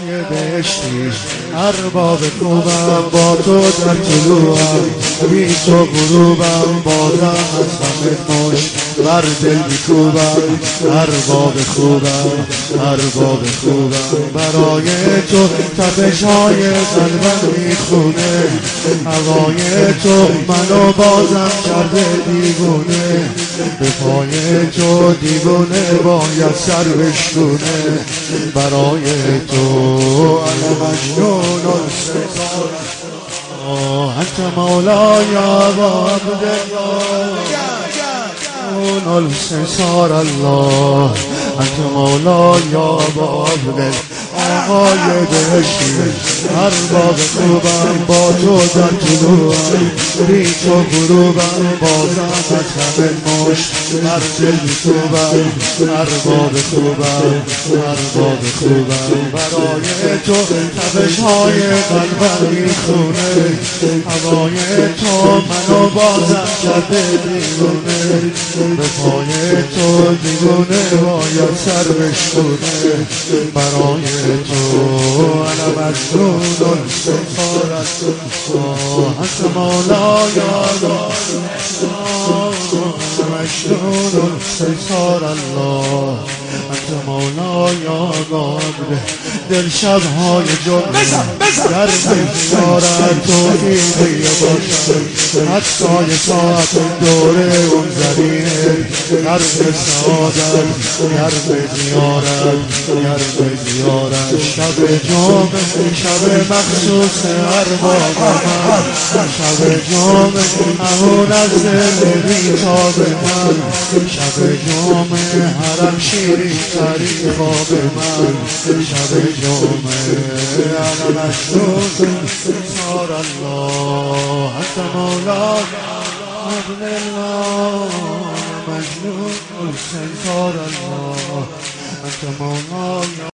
برای بهشتی ارباب خوبم با تو در طلوعم بی تو غروبم بازم از همه مشت بر دل میکوبم ارباب خوبم ارباب خوبم برای تو تپش های قلبم میخونه هوای تو منو بازم کرده دیوونه به پای تو دیوونه باید سر بشکونه برای تو انا مجنون انت مولای ابا عبدالله السنسار الله انت مولای ابا عبدالله آقای بهشتی ارباب خوبم با تو در طلوعم بی تو غروبم بازم از همه مشت بر دل میکوبم ارباب خوبم ارباب خوبم برای تو تپش های قلبم میخونه هوای تو منو بازم کرده دیوونه به پای تو دیوونه باید سر بشکونه برای تو انا مجنون سفارت انت مولای مجنون سفار الله انت مولای قابل دل شبهای جمعه در زیارت تو دیده باشم حتی ساعت دوره اون زمینه گرم سعادت گرم زیارت گرم زیارت شب جمعه شب مخصوص ارباب من شب جمعه همون از دل بیتاب من شب جمعه حرم شیرین ترین خواب من شب جمعه انا مجنون سار الله انت مولای عبدالله مجنون سار الله انت مولای